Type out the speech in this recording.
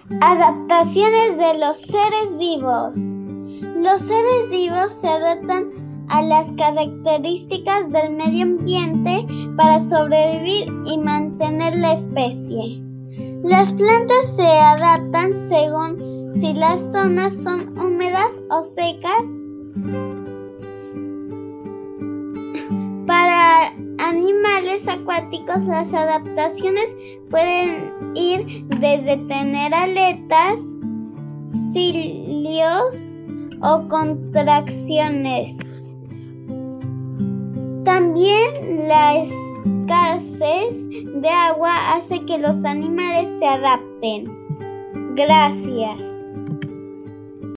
Adaptaciones de los seres vivos. Los seres vivos se adaptan a las características del medio ambiente para sobrevivir y mantener la especie. Las plantas se adaptan según si las zonas son húmedas o secas. Para animales acuáticos, las adaptaciones pueden ir desde tener aletas, cilios o contracciones. También la escasez de agua hace que los animales se adapten. Gracias.